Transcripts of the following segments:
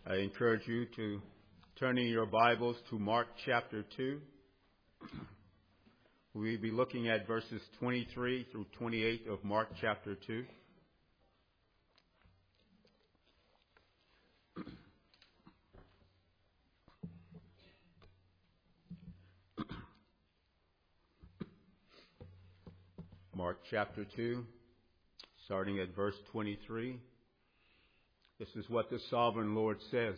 I encourage you to turn in your Bibles to Mark chapter 2. We'll be looking at verses 23 through 28 of Mark chapter 2. Mark chapter 2, starting at verse 23. This is what the sovereign Lord says.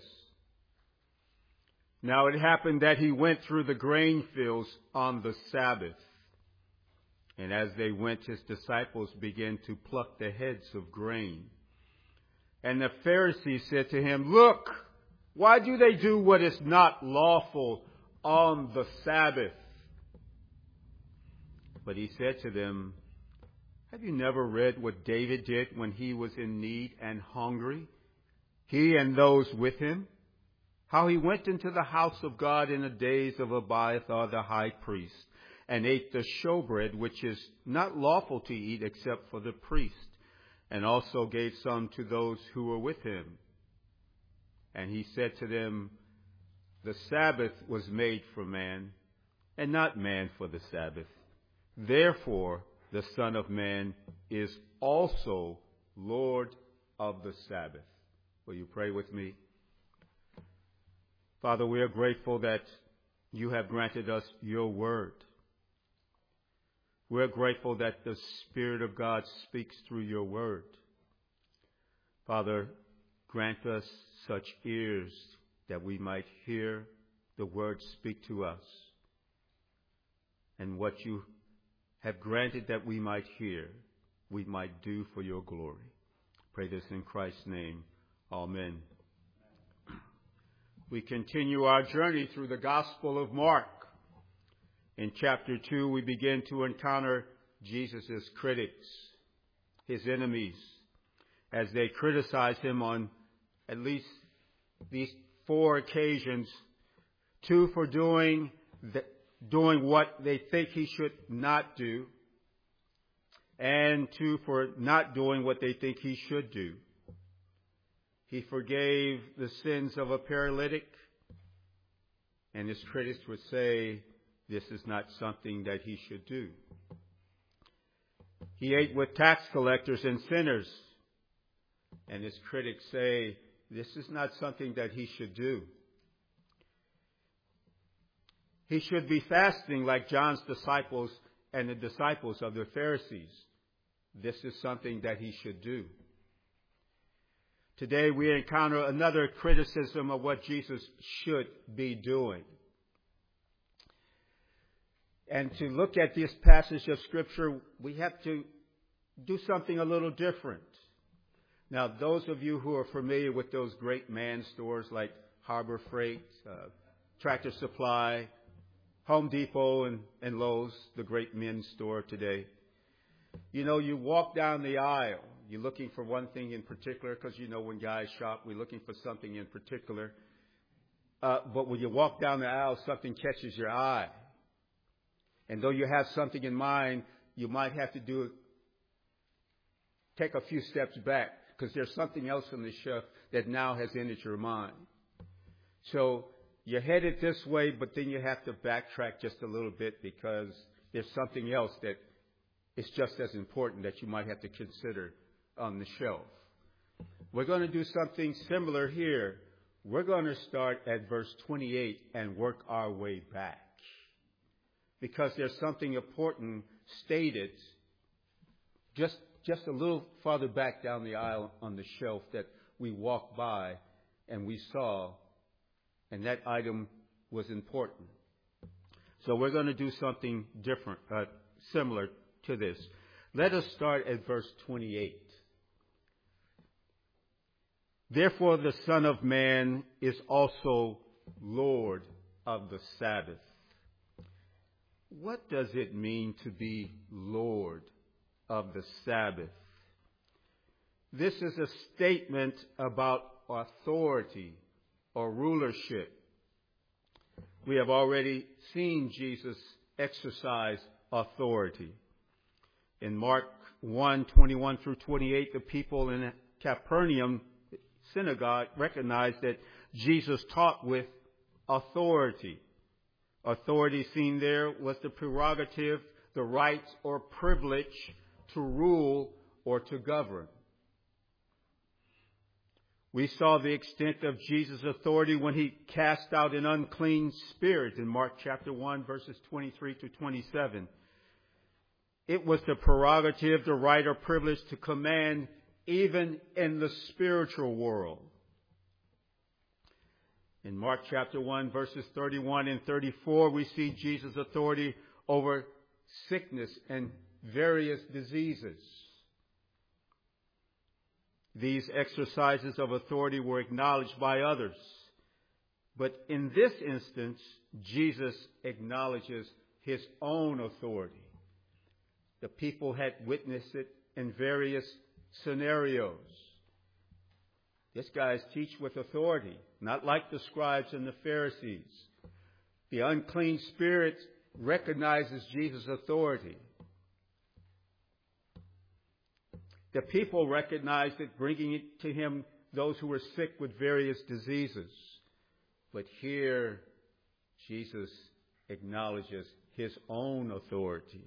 Now it happened that he went through the grain fields on the Sabbath. And as they went, his disciples began to pluck the heads of grain. And the Pharisees said to him, "Look, why do they do what is not lawful on the Sabbath?" But he said to them, "Have you never read what David did when he was in need and hungry, he and those with him? How he went into the house of God in the days of Abiathar the high priest, and ate the showbread, which is not lawful to eat except for the priest, and also gave some to those who were with him. And he said to them, the Sabbath was made for man, and not man for the Sabbath. Therefore, the Son of Man is also Lord of the Sabbath." Will you pray with me? Father, we are grateful that you have granted us your word. We're grateful that the Spirit of God speaks through your word. Father, grant us such ears that we might hear the word speak to us. And what you have granted that we might hear, we might do for your glory. Pray this in Christ's name. Amen. We continue our journey through the Gospel of Mark. In chapter 2, we begin to encounter Jesus' critics, his enemies, as they criticize him on at least these 4 occasions. 2 for doing what they think he should not do, and 2 for not doing what they think he should do. He forgave the sins of a paralytic, and his critics would say this is not something that he should do. He ate with tax collectors and sinners, and his critics say this is not something that he should do. He should be fasting like John's disciples and the disciples of the Pharisees. This is something that he should do. Today we encounter another criticism of what Jesus should be doing. And to look at this passage of Scripture, we have to do something a little different. Now, those of you who are familiar with those great man stores like Harbor Freight, Tractor Supply, Home Depot, and Lowe's, the great men's store today. You know, you walk down the aisle. You're looking for one thing in particular, because you know when guys shop, we're looking for something in particular. But when you walk down the aisle, something catches your eye. And though you have something in mind, you might have to take a few steps back, because there's something else on the shelf that now has entered your mind. So you're headed this way, but then you have to backtrack just a little bit, because there's something else that is just as important that you might have to consider on the shelf. We're going to do something similar here. We're going to start at verse 28 and work our way back, because there's something important stated just a little farther back down the aisle on the shelf that we walked by and we saw, and that item was important. So we're going to do something different, similar to this. Let us start at verse 28. Therefore, the Son of Man is also Lord of the Sabbath. What does it mean to be Lord of the Sabbath? This is a statement about authority or rulership. We have already seen Jesus exercise authority. In Mark 1:21 through 28, the people in Capernaum synagogue recognized that Jesus taught with authority. Authority seen there was the prerogative, the right or privilege to rule or to govern. We saw the extent of Jesus' authority when he cast out an unclean spirit in Mark chapter 1, verses 23 to 27. It was the prerogative, the right or privilege to command even in the spiritual world. In Mark chapter 1, verses 31 and 34, we see Jesus' authority over sickness and various diseases. These exercises of authority were acknowledged by others. But in this instance, Jesus acknowledges his own authority. The people had witnessed it in various scenarios. This guy teach with authority, not like the scribes and the Pharisees. The unclean spirit recognizes Jesus' authority. The people recognized it, bringing it to him those who were sick with various diseases. But here, Jesus acknowledges his own authority.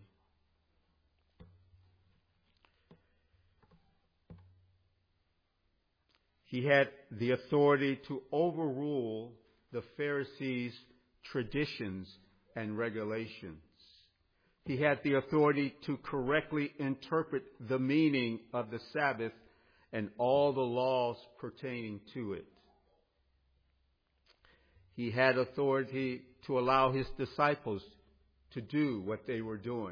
He had the authority to overrule the Pharisees' traditions and regulations. He had the authority to correctly interpret the meaning of the Sabbath and all the laws pertaining to it. He had authority to allow his disciples to do what they were doing.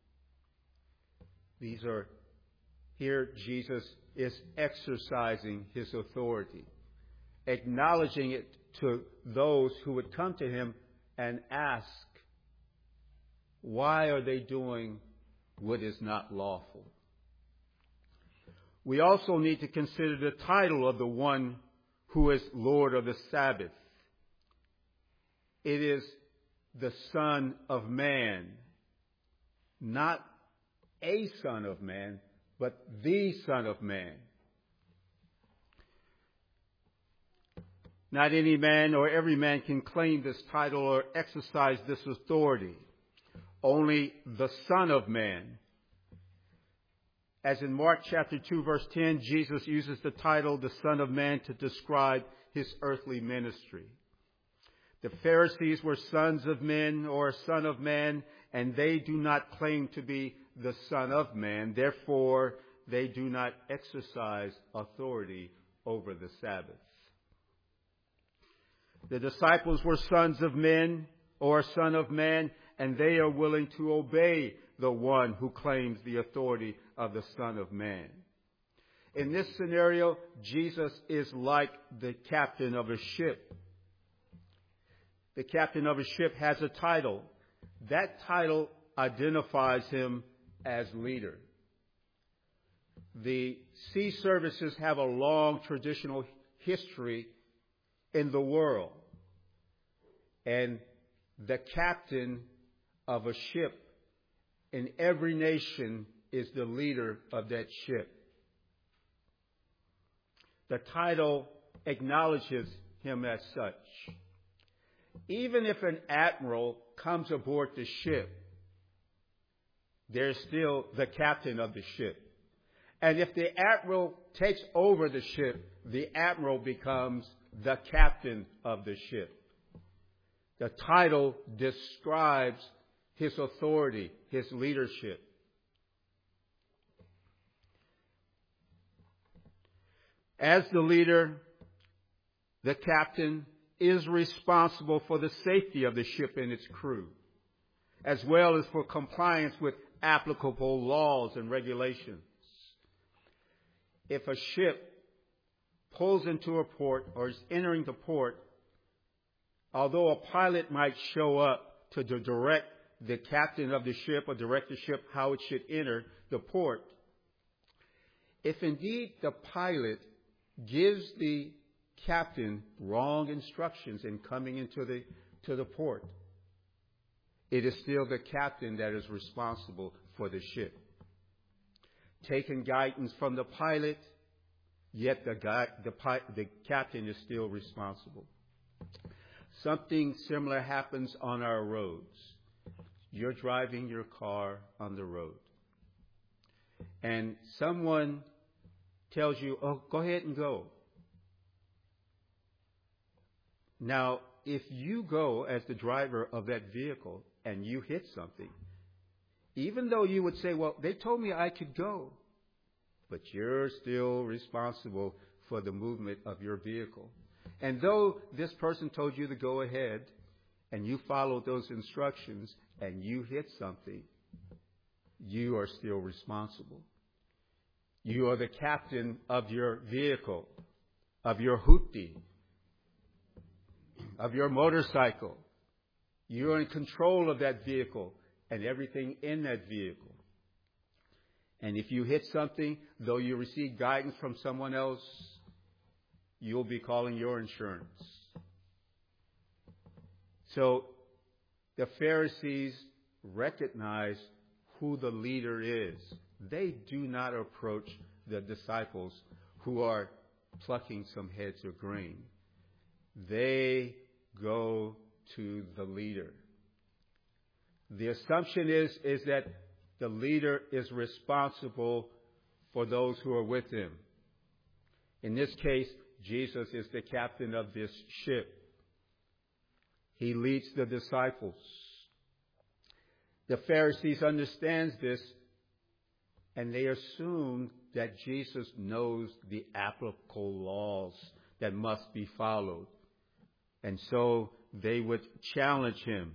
Here Jesus is exercising his authority, acknowledging it to those who would come to him and ask, why are they doing what is not lawful? We also need to consider the title of the one who is Lord of the Sabbath. It is the Son of Man, not a Son of Man, but the Son of Man. Not any man or every man can claim this title or exercise this authority. Only the Son of Man. As in Mark chapter 2, verse 10, Jesus uses the title, the Son of Man, to describe his earthly ministry. The Pharisees were sons of men or Son of Man, and they do not claim to be the Son of Man. Therefore, they do not exercise authority over the Sabbath. The disciples were sons of men or Son of Man, and they are willing to obey the one who claims the authority of the Son of Man. In this scenario, Jesus is like the captain of a ship. The captain of a ship has a title. That title identifies him as leader. The sea services have a long traditional history in the world. And the captain of a ship in every nation is the leader of that ship. The title acknowledges him as such. Even if an admiral comes aboard the ship, there's still the captain of the ship. And if the admiral takes over the ship, the admiral becomes the captain of the ship. The title describes his authority, his leadership. As the leader, the captain is responsible for the safety of the ship and its crew, as well as for compliance with applicable laws and regulations. If a ship pulls into a port or is entering the port, although a pilot might show up to direct the captain of the ship or direct the ship how it should enter the port, if indeed the pilot gives the captain wrong instructions in coming into the port, it is still the captain that is responsible for the ship. Taking guidance from the pilot, yet the captain is still responsible. Something similar happens on our roads. You're driving your car on the road, and someone tells you, "Oh, go ahead and go." Now, if you go as the driver of that vehicle and you hit something, even though you would say, "Well, they told me I could go," but you're still responsible for the movement of your vehicle. And though this person told you to go ahead and you followed those instructions and you hit something, you are still responsible. You are the captain of your vehicle, of your hoopty, of your motorcycle. You're in control of that vehicle and everything in that vehicle. And if you hit something, though you receive guidance from someone else, you'll be calling your insurance. So the Pharisees recognize who the leader is. They do not approach the disciples who are plucking some heads of grain. They go to the leader. The assumption is that the leader is responsible for those who are with him. In this case, Jesus is the captain of this ship. He leads the disciples. The Pharisees understand this, and they assume that Jesus knows the applicable laws that must be followed. And so they would challenge him.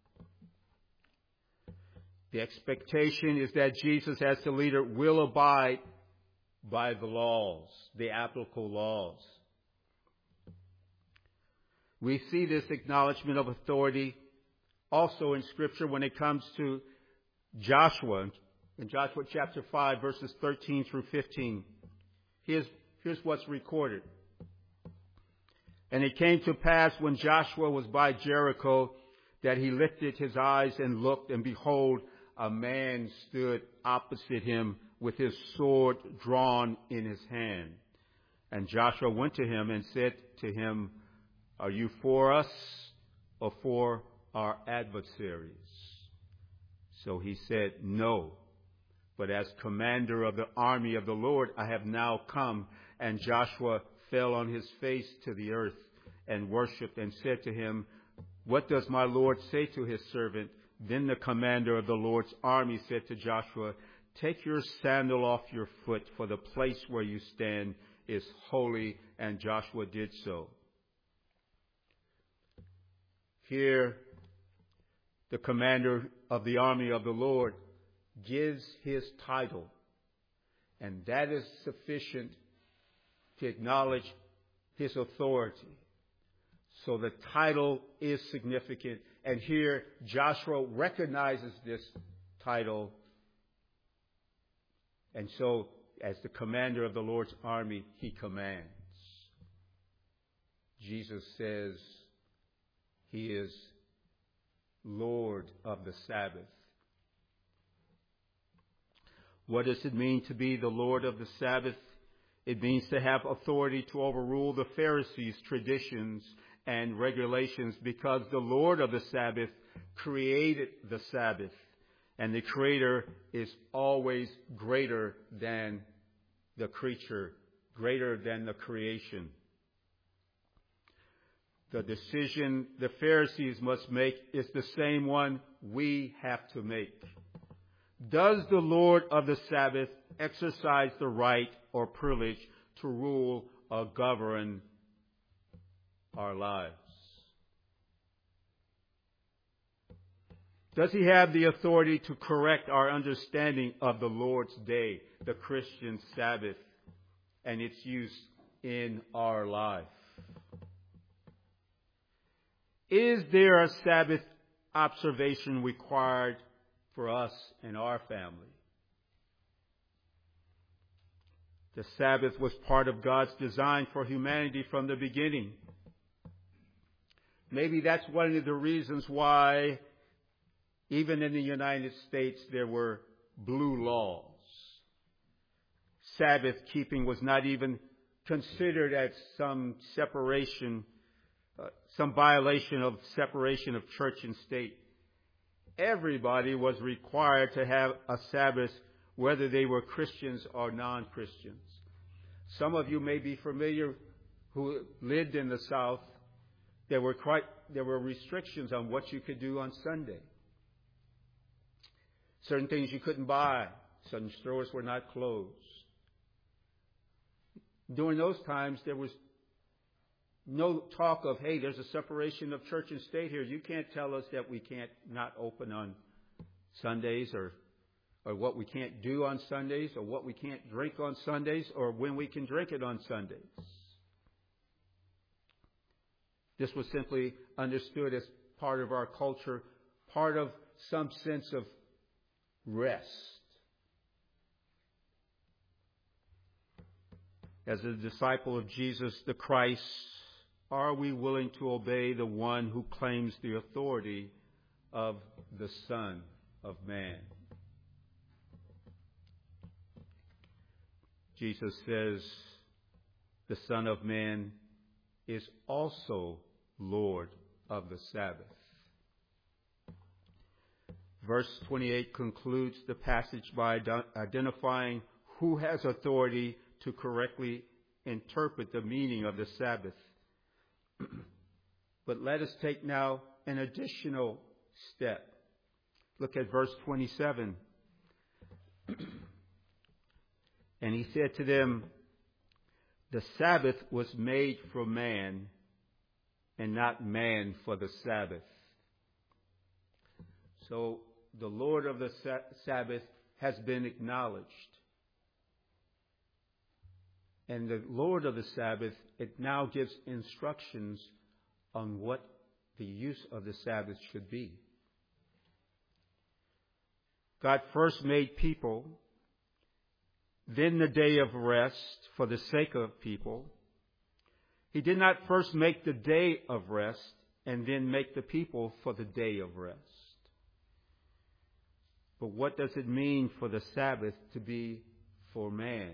The expectation is that Jesus, as the leader, will abide by the laws, the applicable laws. We see this acknowledgement of authority also in Scripture when it comes to Joshua. In Joshua chapter 5, verses 13 through 15. Here's what's recorded. And it came to pass when Joshua was by Jericho that he lifted his eyes and looked, and behold, a man stood opposite him with his sword drawn in his hand. And Joshua went to him and said to him, "Are you for us or for our adversaries?" So he said, "No, but as commander of the army of the Lord, I have now come." And Joshua fell on his face to the earth and worshipped and said to him, "What does my Lord say to his servant?" Then the commander of the Lord's army said to Joshua, "Take your sandal off your foot, for the place where you stand is holy." And Joshua did so. Here, the commander of the army of the Lord gives his title, and that is sufficient to acknowledge his authority. So the title is significant, and here Joshua recognizes this title, and so as the commander of the Lord's army, he commands. Jesus says he is Lord of the Sabbath. What does it mean to be the Lord of the Sabbath? It means to have authority to overrule the Pharisees' traditions and regulations, because the Lord of the Sabbath created the Sabbath, and the Creator is always greater than the creature, greater than the creation. The decision the Pharisees must make is the same one we have to make. Does the Lord of the Sabbath exercise the right or privilege to rule or govern our lives? Does he have the authority to correct our understanding of the Lord's Day, the Christian Sabbath, and its use in our life? Is there a Sabbath observation required for us and our family? The Sabbath was part of God's design for humanity from the beginning. Maybe that's one of the reasons why, even in the United States, there were blue laws. Sabbath keeping was not even considered as some separation, some violation of separation of church and state. Everybody was required to have a Sabbath, whether they were Christians or non-Christians. Some of you may be familiar who lived in the South. There were restrictions on what you could do on Sunday. Certain things you couldn't buy. Certain stores were not closed. During those times, there was no talk of, hey, there's a separation of church and state here. You can't tell us that we can't not open on Sundays or what we can't do on Sundays or what we can't drink on Sundays or when we can drink it on Sundays. This was simply understood as part of our culture, part of some sense of rest. As a disciple of Jesus the Christ, are we willing to obey the one who claims the authority of the Son of Man? Jesus says the Son of Man is also Lord of the Sabbath. Verse 28 concludes the passage by identifying who has authority to correctly interpret the meaning of the Sabbath. But let us take now an additional step. Look at verse 27. And he said to them, the Sabbath was made for man, and not man for the Sabbath. So the Lord of the Sabbath has been acknowledged. And the Lord of the Sabbath, it now gives instructions on what the use of the Sabbath should be. God first made people, then the day of rest for the sake of people. He did not first make the day of rest and then make the people for the day of rest. But what does it mean for the Sabbath to be for man?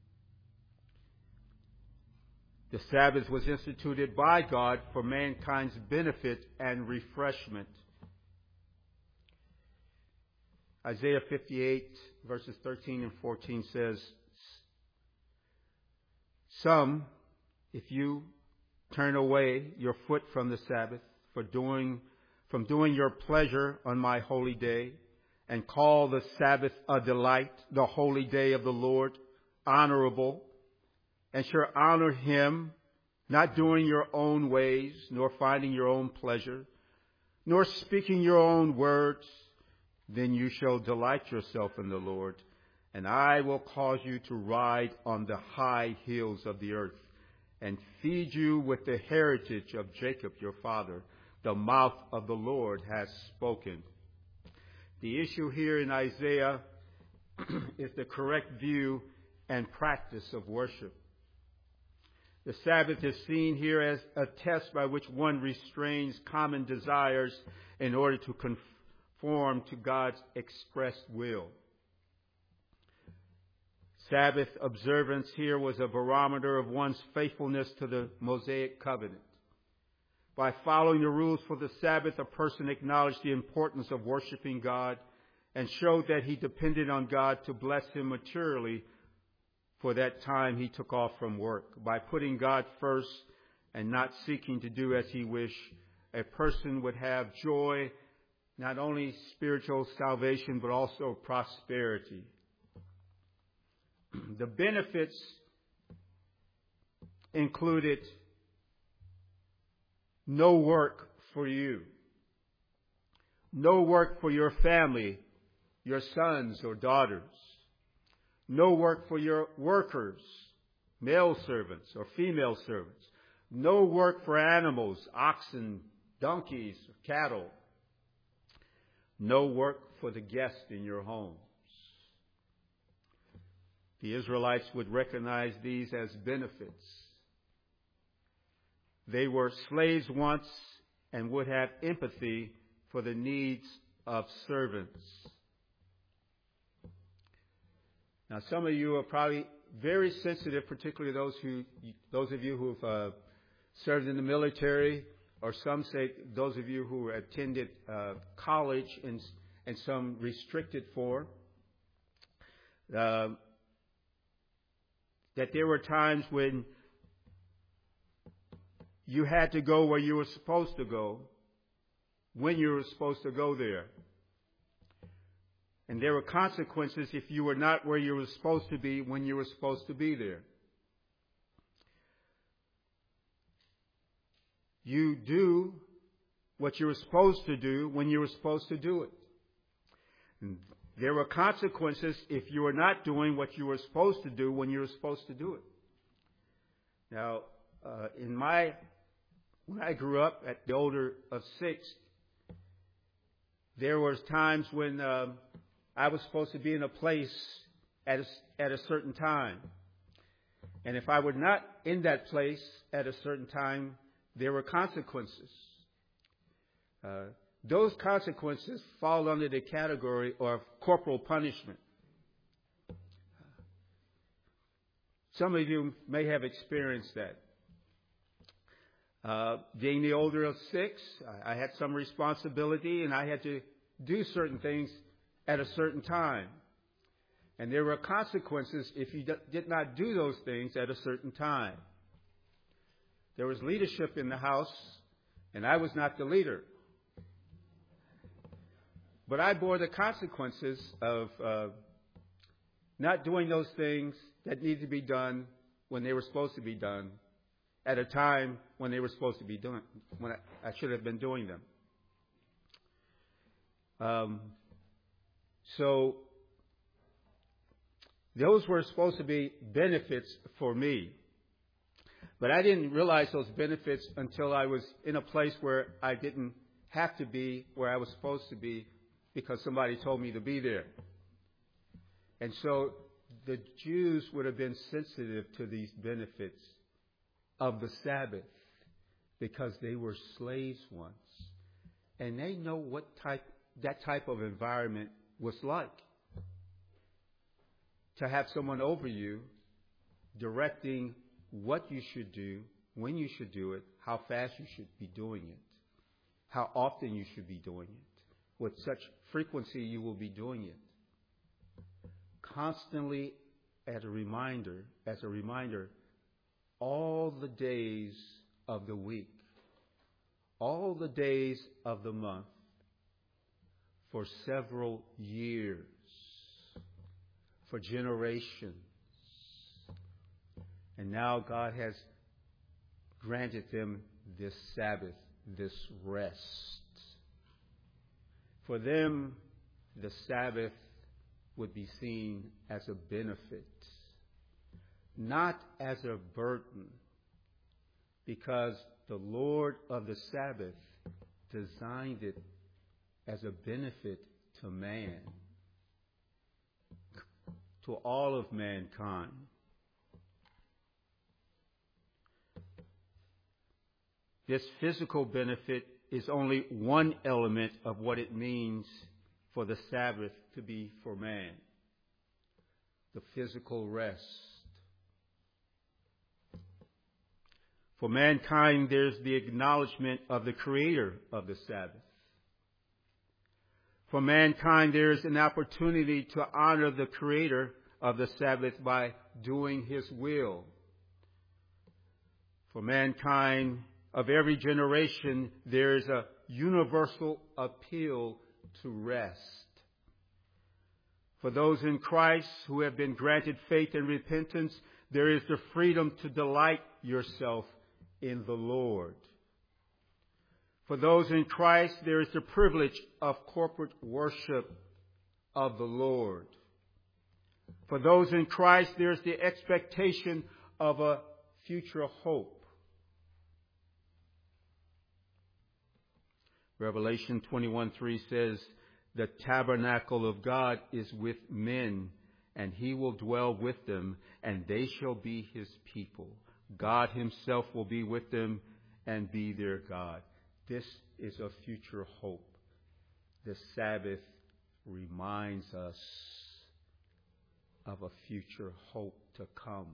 The Sabbath was instituted by God for mankind's benefit and refreshment. Isaiah 58 verses 13 and 14 says, some, if you turn away your foot from the Sabbath from doing your pleasure on my holy day, and call the Sabbath a delight, the holy day of the Lord, honorable, and shall honor him, not doing your own ways, nor finding your own pleasure, nor speaking your own words, then you shall delight yourself in the Lord, and I will cause you to ride on the high hills of the earth, and feed you with the heritage of Jacob your father. The mouth of the Lord has spoken. The issue here in Isaiah is the correct view and practice of worship. The Sabbath is seen here as a test by which one restrains common desires in order to conform to God's expressed will. Sabbath observance here was a barometer of one's faithfulness to the Mosaic covenant. By following the rules for the Sabbath, a person acknowledged the importance of worshiping God and showed that he depended on God to bless him materially for that time he took off from work. By putting God first and not seeking to do as he wished, a person would have joy, not only spiritual salvation, but also prosperity. The benefits included no work for you, no work for your family, your sons or daughters, no work for your workers, male servants or female servants, no work for animals, oxen, donkeys, cattle, no work for the guest in your homes. The Israelites would recognize these as benefits. They were slaves once and would have empathy for the needs of servants. Now, some of you are probably very sensitive, particularly those of you who've served in the military, or some say those of you who attended college in some restricted form, that there were times when you had to go where you were supposed to go, when you were supposed to go there. And there were consequences if you were not where you were supposed to be when you were supposed to be there. You do what you were supposed to do when you were supposed to do it. And there were consequences if you were not doing what you were supposed to do when you were supposed to do it. Now, when I grew up at the older of 6, there was times when I was supposed to be in a place at a certain time. And if I were not in that place at a certain time, there were consequences. Those consequences fall under the category of corporal punishment. Some of you may have experienced that. Being the older of 6, I had some responsibility and I had to do certain things at a certain time. And there were consequences if you did not do those things at a certain time. There was leadership in the house, and I was not the leader. But I bore the consequences of not doing those things that needed to be done when they were supposed to be done at a time when they were supposed to be done, when I should have been doing them. So those were supposed to be benefits for me. But I didn't realize those benefits until I was in a place where I didn't have to be where I was supposed to be because somebody told me to be there. And so the Jews would have been sensitive to these benefits of the Sabbath because they were slaves once. And they know what that type of environment was like. To have someone over you directing what you should do, when you should do it, how fast you should be doing it, how often you should be doing it, with such frequency you will be doing it. Constantly as a reminder, all the days of the week, all the days of the month, for several years, for generations. And now God has granted them this Sabbath, this rest. For them, the Sabbath would be seen as a benefit, not as a burden, because the Lord of the Sabbath designed it as a benefit to man, to all of mankind. This physical benefit is only one element of what it means for the Sabbath to be for man. The physical rest. For mankind, there's the acknowledgement of the Creator of the Sabbath. For mankind, there is an opportunity to honor the Creator of the Sabbath by doing His will. For mankind of every generation, there is a universal appeal to rest. For those in Christ who have been granted faith and repentance, there is the freedom to delight yourself in the Lord. For those in Christ, there is the privilege of corporate worship of the Lord. For those in Christ, there is the expectation of a future hope. Revelation 21:3 says, "The tabernacle of God is with men, and He will dwell with them, and they shall be His people. God Himself will be with them and be their God." This is a future hope. The Sabbath reminds us of a future hope to come.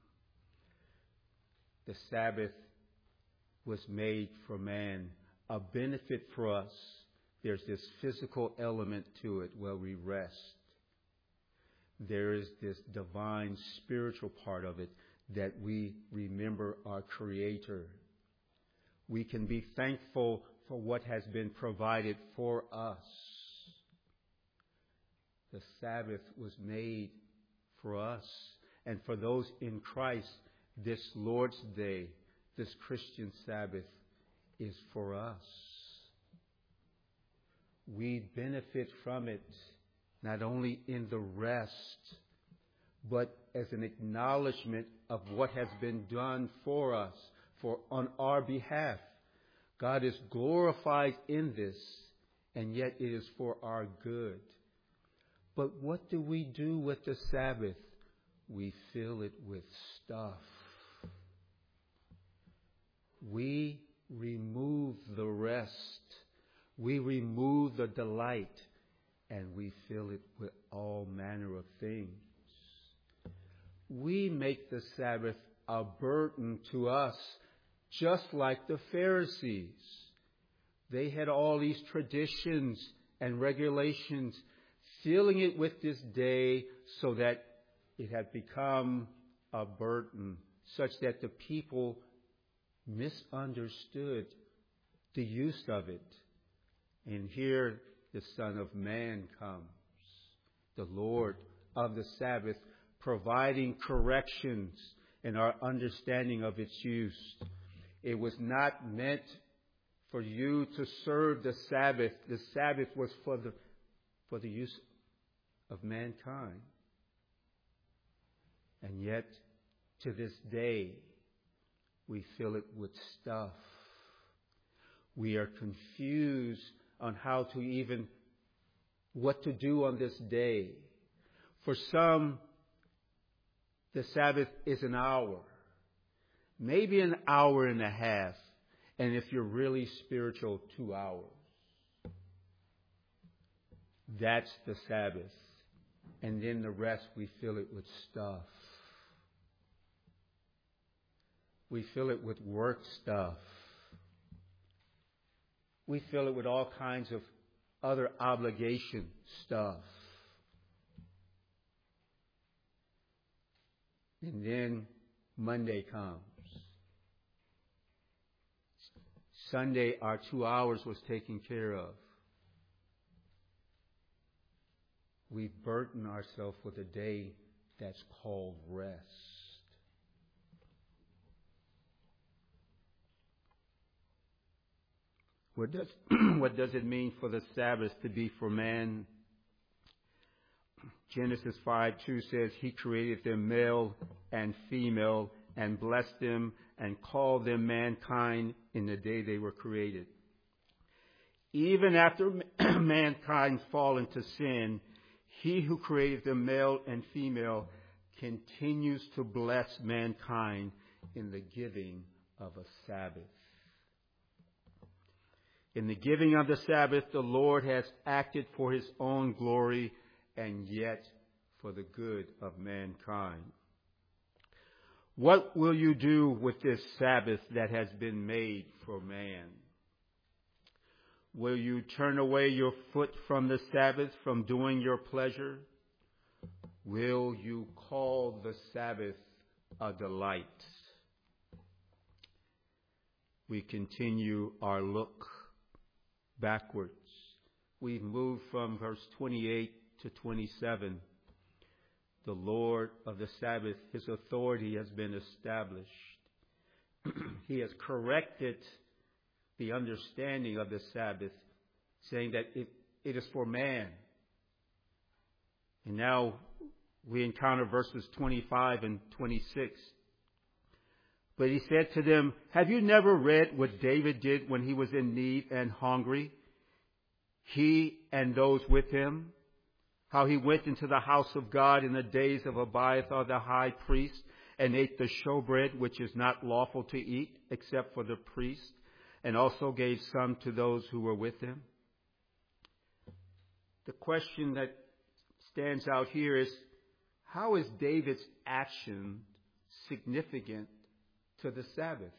The Sabbath was made for man, a benefit for us. There's this physical element to it where we rest. There is this divine spiritual part of it that we remember our Creator. We can be thankful for what has been provided for us. The Sabbath was made for us. And for those in Christ, this Lord's Day, this Christian Sabbath, is for us. We benefit from it, not only in the rest, but as an acknowledgement of what has been done for us, on our behalf. God is glorified in this, and yet it is for our good. But what do we do with the Sabbath? We fill it with stuff. We remove the rest. We remove the delight, and we fill it with all manner of things. We make the Sabbath a burden to us, just like the Pharisees. They had all these traditions and regulations, filling it with this day so that it had become a burden, such that the people misunderstood the use of it. And here the Son of Man comes, the Lord of the Sabbath, providing corrections in our understanding of its use. It was not meant for you to serve the Sabbath. The Sabbath was for the use of mankind. And yet, to this day, we fill it with stuff. We are confused on what to do on this day. For some, the Sabbath is an hour, maybe an hour and a half, and if you're really spiritual, 2 hours. That's the Sabbath. And then the rest, we fill it with stuff. We fill it with work stuff. We fill it with all kinds of other obligation stuff. And then Monday comes. Sunday, our 2 hours was taken care of. We burden ourselves with a day that's called rest. What does it mean for the Sabbath to be for man? Genesis 5:2 says, He created them male and female and blessed them and called them mankind in the day they were created. Even after mankind fall into sin, He who created them male and female continues to bless mankind in the giving of a Sabbath. In the giving of the Sabbath, the Lord has acted for His own glory and yet for the good of mankind. What will you do with this Sabbath that has been made for man? Will you turn away your foot from the Sabbath, from doing your pleasure? Will you call the Sabbath a delight? We continue our look backwards. We've moved from verse 28 to 27. The Lord of the Sabbath, His authority has been established. He has corrected the understanding of the Sabbath, saying that it is for man. And now we encounter verses 25 and 26. But He said to them, Have you never read what David did when he was in need and hungry? He and those with him, how he went into the house of God in the days of Abiathar the high priest and ate the showbread, which is not lawful to eat except for the priest, and also gave some to those who were with him. The question that stands out here is, How is David's action significant to the Sabbath?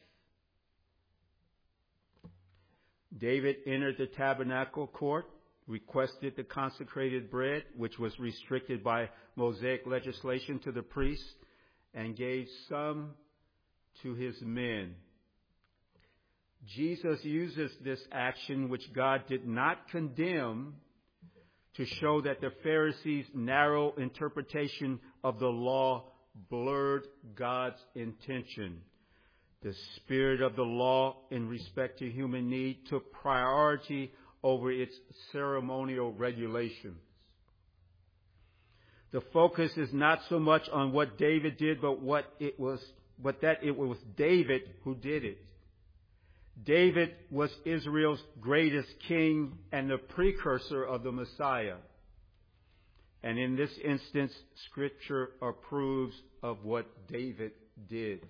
David entered the tabernacle court, requested the consecrated bread, which was restricted by Mosaic legislation to the priests, and gave some to his men. Jesus uses this action, which God did not condemn, to show that the Pharisees' narrow interpretation of the law blurred God's intention. The spirit of the law in respect to human need took priority over its ceremonial regulations. The focus is not so much on what David did, but that it was David who did it. David was Israel's greatest king and the precursor of the Messiah. And in this instance, Scripture approves of what David did.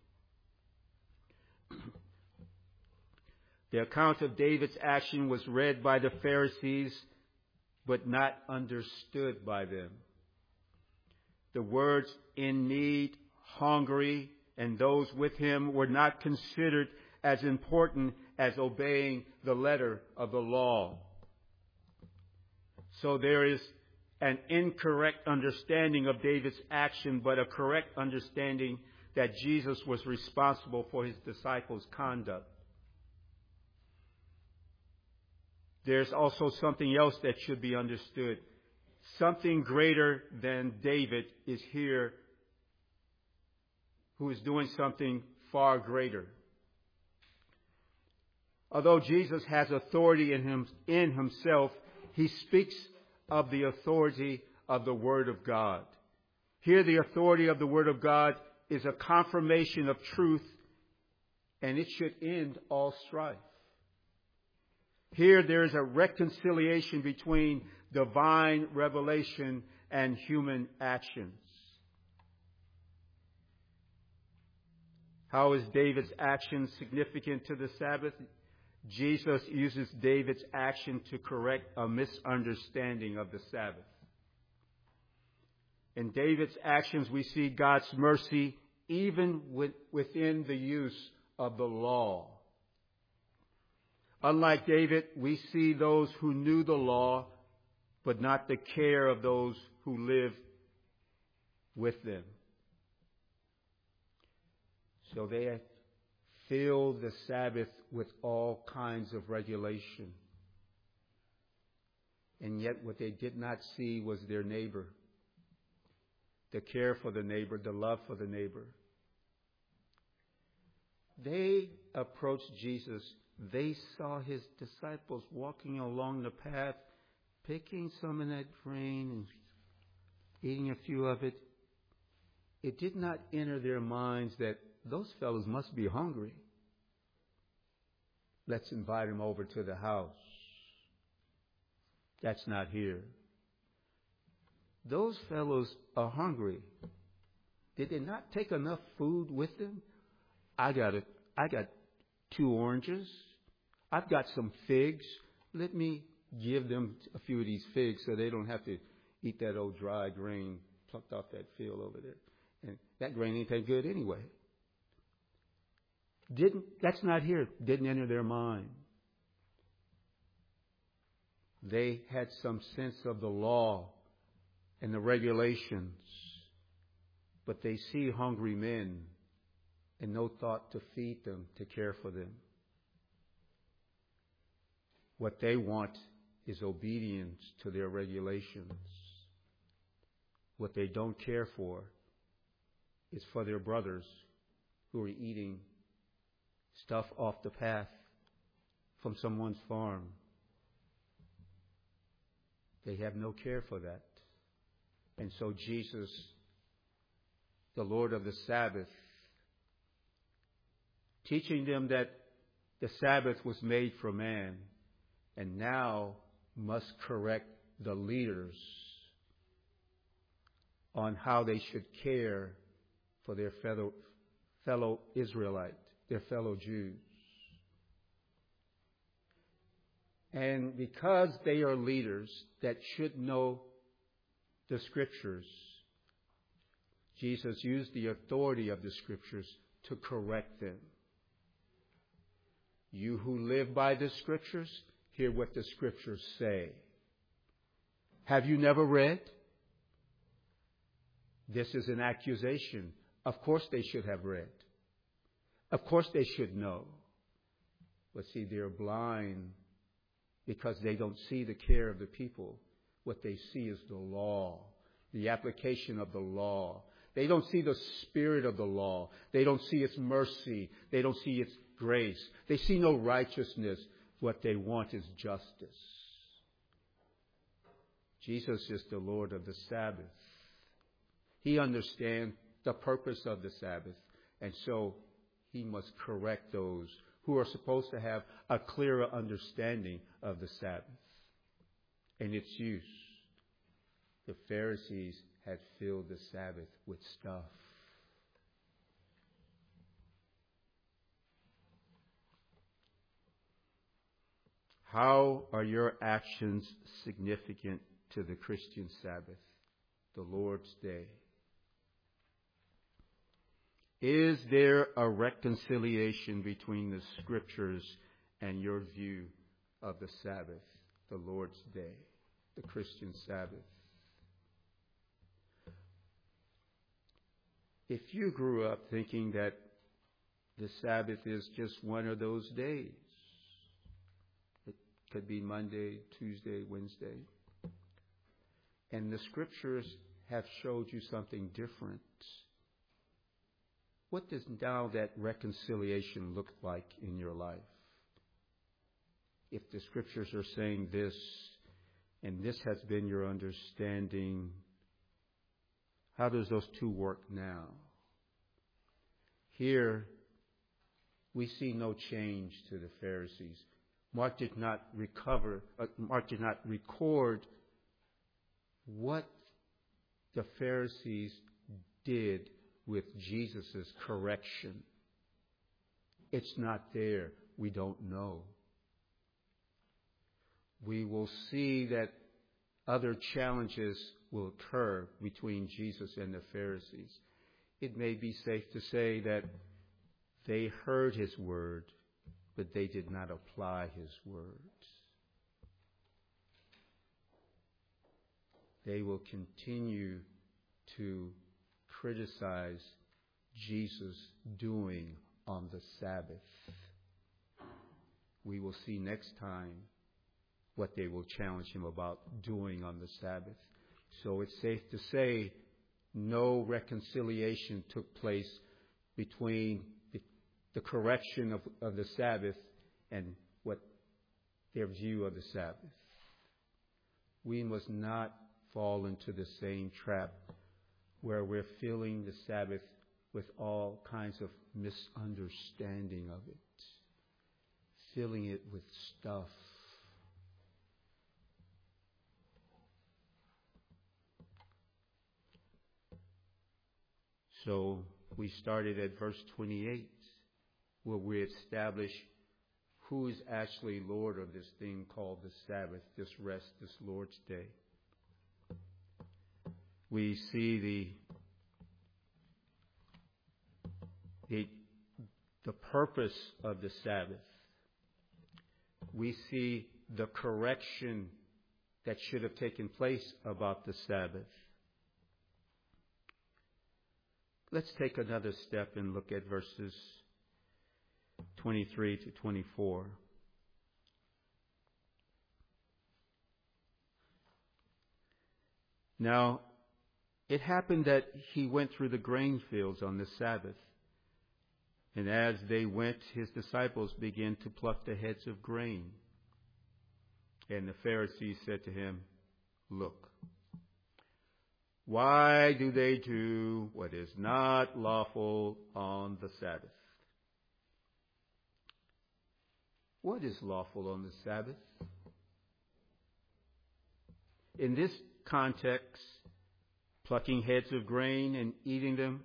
The account of David's action was read by the Pharisees, but not understood by them. The words "in need," "hungry," and "those with him" were not considered as important as obeying the letter of the law. So there is an incorrect understanding of David's action, but a correct understanding that Jesus was responsible for his disciples' conduct. There's also something else that should be understood. Something greater than David is here, who is doing something far greater. Although Jesus has authority in himself, he speaks of the authority of the Word of God. Here, the authority of the Word of God is a confirmation of truth, and it should end all strife. Here, there is a reconciliation between divine revelation and human actions. How is David's action significant to the Sabbath? Jesus uses David's action to correct a misunderstanding of the Sabbath. In David's actions, we see God's mercy even within the use of the law. Unlike David, we see those who knew the law, but not the care of those who live with them. So they filled the Sabbath with all kinds of regulation. And yet what they did not see was their neighbor, the care for the neighbor, the love for the neighbor. They approached Jesus. They saw his disciples walking along the path, picking some of that grain and eating a few of it. It did not enter their minds that those fellows must be hungry. Let's invite them over to the house. That's not here. Those fellows are hungry. Did they not take enough food with them? I got 2 oranges. I've got some figs. Let me give them a few of these figs so they don't have to eat that old dry grain plucked off that field over there. And that grain ain't that good anyway. That's not here. Didn't enter their mind. They had some sense of the law and the regulations, but they see hungry men and no thought to feed them, to care for them. What they want is obedience to their regulations. What they don't care for is for their brothers who are eating stuff off the path from someone's farm. They have no care for that. And so Jesus, the Lord of the Sabbath, teaching them that the Sabbath was made for man and now must correct the leaders on how they should care for their fellow Israelite, their fellow Jews. And because they are leaders that should know the Scriptures, Jesus used the authority of the Scriptures to correct them. You who live by the Scriptures, hear what the Scriptures say. Have you never read? This is an accusation. Of course they should have read. Of course they should know. But see, they're blind because they don't see the care of the people. What they see is the law, the application of the law. They don't see the spirit of the law. They don't see its mercy. They don't see its grace. They see no righteousness. What they want is justice. Jesus is the Lord of the Sabbath. He understands the purpose of the Sabbath, and so he must correct those who are supposed to have a clearer understanding of the Sabbath and its use. The Pharisees had filled the Sabbath with stuff. How are your actions significant to the Christian Sabbath, the Lord's Day? Is there a reconciliation between the Scriptures and your view of the Sabbath, the Lord's Day, the Christian Sabbath? If you grew up thinking that the Sabbath is just one of those days, it could be Monday, Tuesday, Wednesday, and the Scriptures have showed you something different, what does now that reconciliation look like in your life? If the Scriptures are saying this, and this has been your understanding, how does those two work now? Here, we see no change to the Pharisees. Mark did not record what the Pharisees did with Jesus' correction. It's not there. We don't know. We will see that other challenges will occur between Jesus and the Pharisees. It may be safe to say that they heard his word, but they did not apply his words. They will continue to criticize Jesus' doing on the Sabbath. We will see next time what they will challenge him about doing on the Sabbath. So it's safe to say no reconciliation took place between the correction of the Sabbath and what their view of the Sabbath. We must not fall into the same trap where we're filling the Sabbath with all kinds of misunderstanding of it, filling it with stuff. So we started at verse 28, where we establish who is actually Lord of this thing called the Sabbath, this rest, this Lord's Day. We see the purpose of the Sabbath. We see the correction that should have taken place about the Sabbath. Let's take another step and look at verses 23 to 24. Now, it happened that he went through the grain fields on the Sabbath. And as they went, his disciples began to pluck the heads of grain. And the Pharisees said to him, "Look, why do they do what is not lawful on the Sabbath?" What is lawful on the Sabbath? In this context, plucking heads of grain and eating them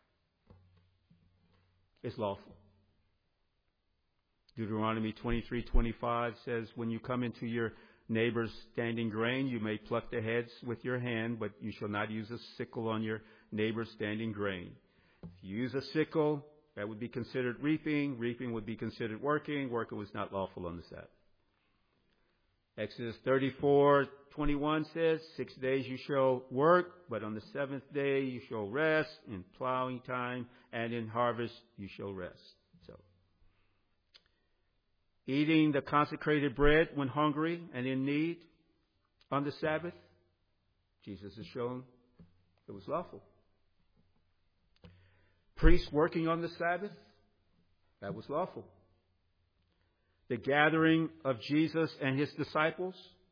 is lawful. Deuteronomy 23:25 says, when you come into your neighbor's standing grain, you may pluck the heads with your hand, but you shall not use a sickle on your neighbor's standing grain. If you use a sickle, that would be considered reaping. Reaping would be considered working. Working was not lawful on the Sabbath. Exodus 34:21 says, 6 days you shall work, but on the seventh day you shall rest. In plowing time and in harvest you shall rest. So, eating the consecrated bread when hungry and in need on the Sabbath, Jesus has shown it was lawful. Priests working on the Sabbath, that was lawful. The gathering of Jesus and his disciples,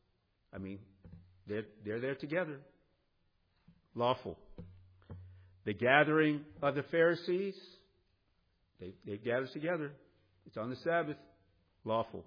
they're there together. Lawful. The gathering of the Pharisees, they gather together. It's on the Sabbath. Lawful.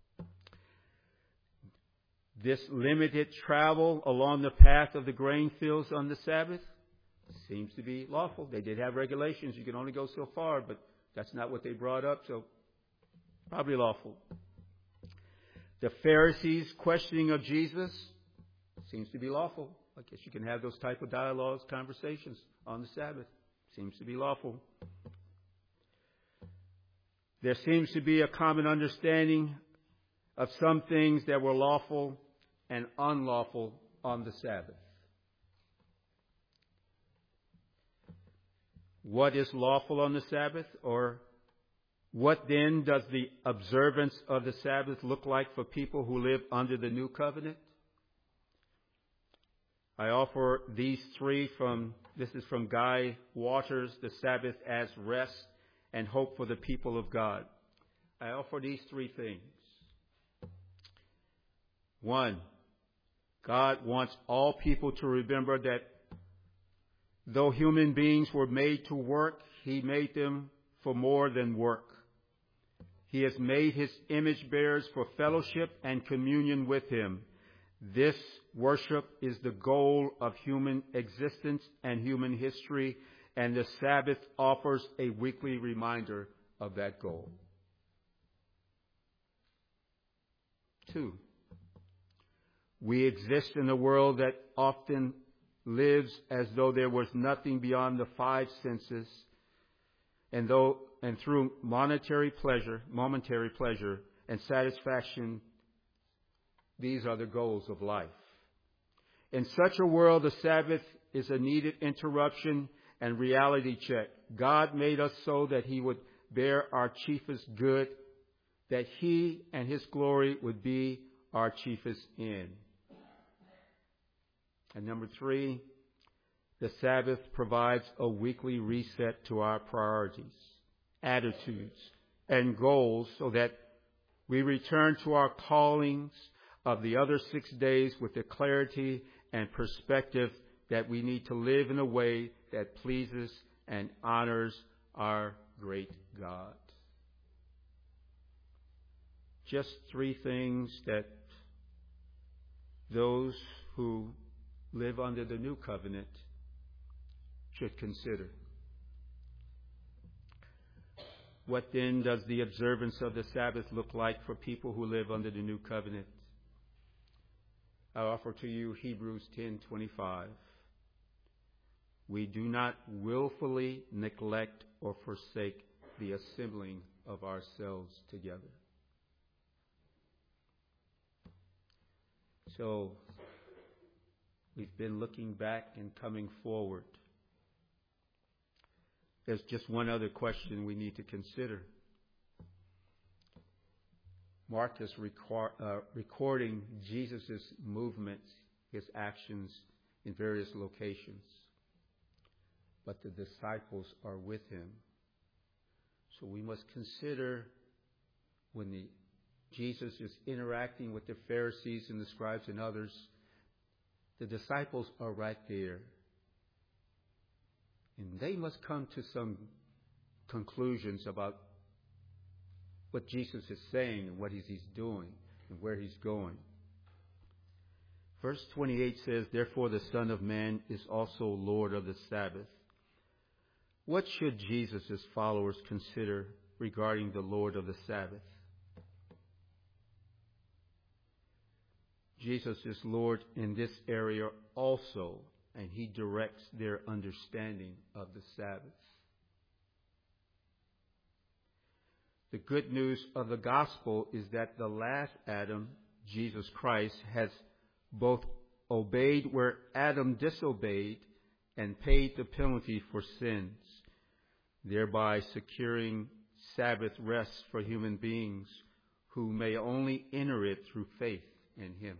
This limited travel along the path of the grain fields on the Sabbath seems to be lawful. They did have regulations. You can only go so far, but that's not what they brought up, so probably lawful. The Pharisees' questioning of Jesus seems to be lawful. I guess you can have those type of dialogues, conversations on the Sabbath. Seems to be lawful. There seems to be a common understanding of some things that were lawful and unlawful on the Sabbath. What is lawful on the Sabbath? Or what then does the observance of the Sabbath look like for people who live under the new covenant? I offer these three this is from Guy Waters, The Sabbath as Rest and Hope for the People of God. I offer these three things. 1, God wants all people to remember that though human beings were made to work, he made them for more than work. He has made his image bearers for fellowship and communion with him. This worship is the goal of human existence and human history, and the Sabbath offers a weekly reminder of that goal. 2, we exist in a world that often lives as though there was nothing beyond the 5 senses, and through momentary pleasure and satisfaction, these are the goals of life. In such a world, the Sabbath is a needed interruption and reality check. God made us so that he would bear our chiefest good, that he and his glory would be our chiefest end. And number 3, the Sabbath provides a weekly reset to our priorities, attitudes, and goals so that we return to our callings of the other 6 days with the clarity and perspective that we need to live in a way that pleases and honors our great God. Just 3 things that those who live under the new covenant should consider. What then does the observance of the Sabbath look like for people who live under the new covenant? I offer to you Hebrews 10:25. We do not willfully neglect or forsake the assembling of ourselves together. So, we've been looking back and coming forward. There's just one other question we need to consider. Mark is recording Jesus' movements, his actions in various locations. But the disciples are with him. So we must consider when Jesus is interacting with the Pharisees and the scribes and others, the disciples are right there. And they must come to some conclusions about what Jesus is saying and what he's doing and where he's going. Verse 28 says, "Therefore the Son of Man is also Lord of the Sabbath." What should Jesus' followers consider regarding the Lord of the Sabbath? Jesus is Lord in this area also, and he directs their understanding of the Sabbath. The good news of the gospel is that the last Adam, Jesus Christ, has both obeyed where Adam disobeyed and paid the penalty for sins, thereby securing Sabbath rest for human beings who may only enter it through faith in him.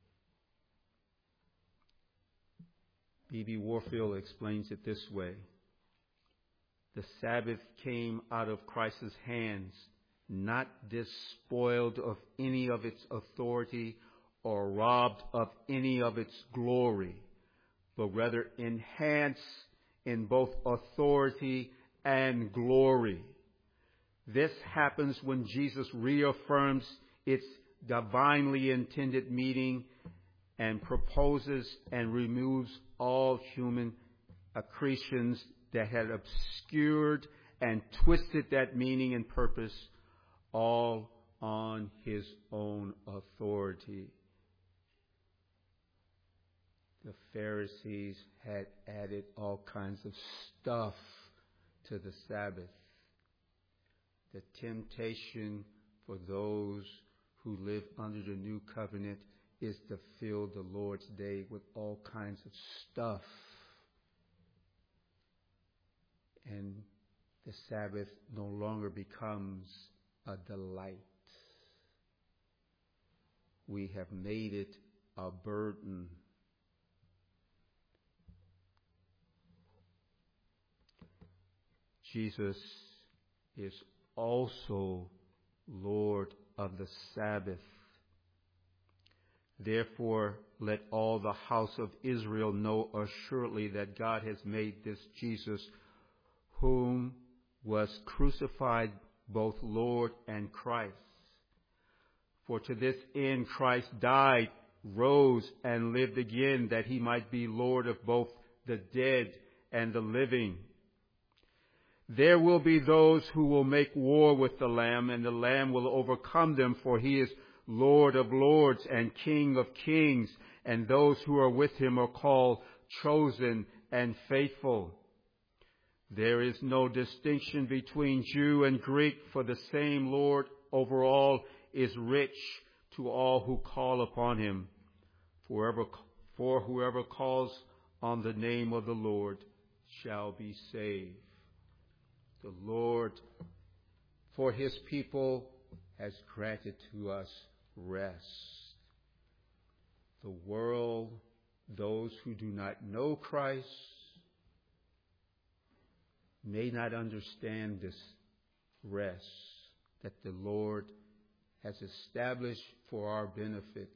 B.B. Warfield explains it this way. The Sabbath came out of Christ's hands, not despoiled of any of its authority or robbed of any of its glory, but rather enhanced in both authority and glory. This happens when Jesus reaffirms its divinely intended meaning and proposes and removes all human accretions that had obscured and twisted that meaning and purpose, all on his own authority. The Pharisees had added all kinds of stuff to the Sabbath. The temptation for those who live under the new covenant is to fill the Lord's day with all kinds of stuff. And the Sabbath no longer becomes a delight. We have made it a burden. Jesus is also Lord of the Sabbath. Therefore, let all the house of Israel know assuredly that God has made this Jesus, whom was crucified, both Lord and Christ. For to this end Christ died, rose, and lived again, that he might be Lord of both the dead and the living. There will be those who will make war with the Lamb, and the Lamb will overcome them, for he is Lord of lords and King of kings, and those who are with him are called, chosen, and faithful. There is no distinction between Jew and Greek, for the same Lord over all is rich to all who call upon him. For whoever calls on the name of the Lord shall be saved. The Lord, for his people, has granted to us rest. The world, those who do not know Christ, may not understand this rest that the Lord has established for our benefit.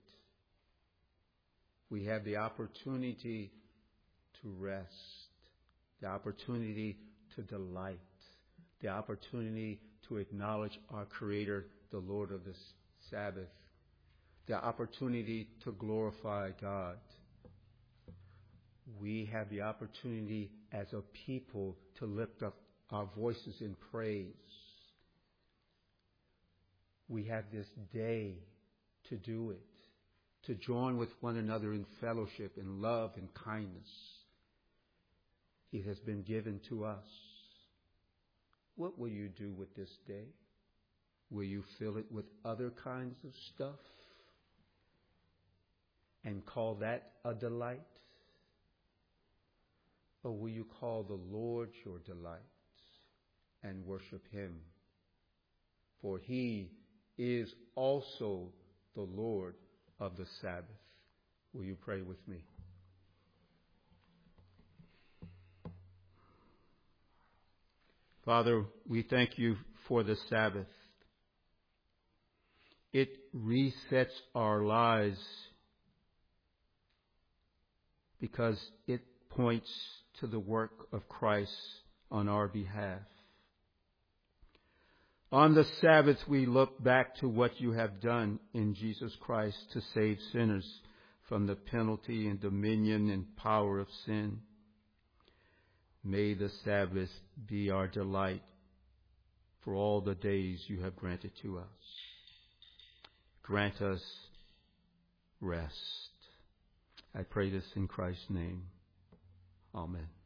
We have the opportunity to rest, the opportunity to delight, the opportunity to acknowledge our Creator, the Lord of the Sabbath, the opportunity to glorify God. We have the opportunity as a people to lift up our voices in praise. We have this day to do it, to join with one another in fellowship, in love and kindness. It has been given to us. What will you do with this day? Will you fill it with other kinds of stuff and call that a delight? Or will you call the Lord your delight and worship him? For he is also the Lord of the Sabbath. Will you pray with me? Father, we thank you for the Sabbath. It resets our lives because it points to the work of Christ on our behalf. On the Sabbath, we look back to what you have done in Jesus Christ to save sinners from the penalty and dominion and power of sin. May the Sabbath be our delight for all the days you have granted to us. Grant us rest. I pray this in Christ's name. Amen.